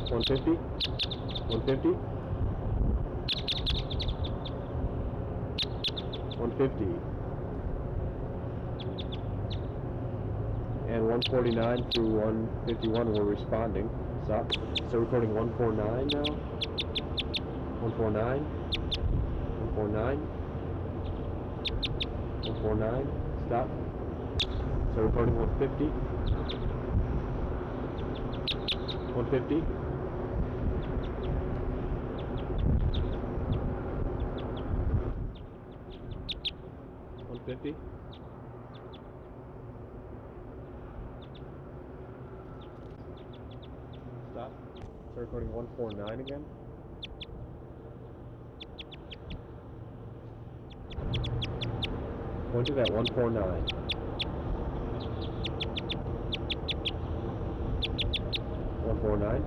150. 150. 150. And 149 through 151 we're responding. Stop. So recording 149 now. 149. 149. 149. Stop. So recording 150. 150. 150. Stop. So recording 149 again. Pointed at 149. 149.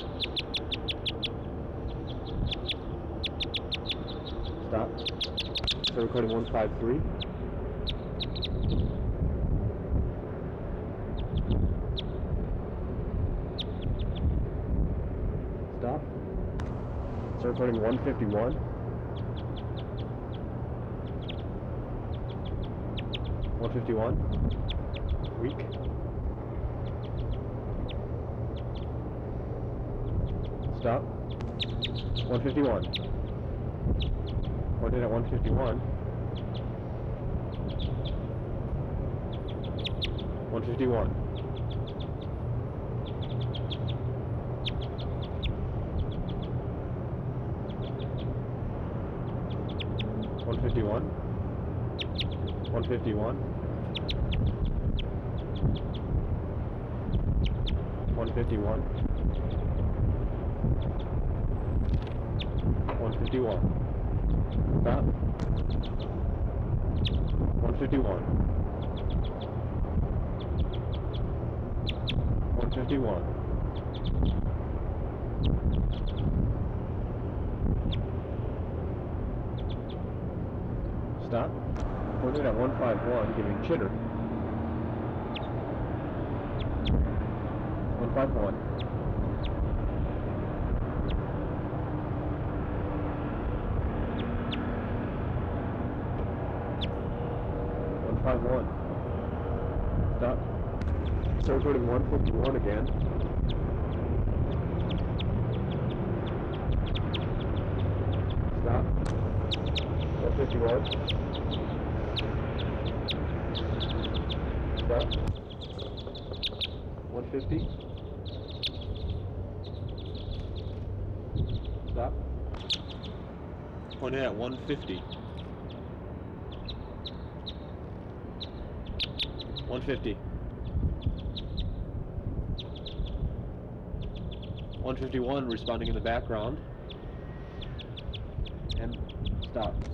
Stop. So recording 153. Stop. So recording 151. 151. Weak. Stop. 151. Pointed at 151. 151. 151. 151. 151. 151. Stop. 151. 151. Stop. Pointed at 151, giving chitter. 151. 151. Stop. So recording 151 again. Stop. 151. Stop. 150. Stop. Pointed at 150. 150. 151 responding in the background. And stop.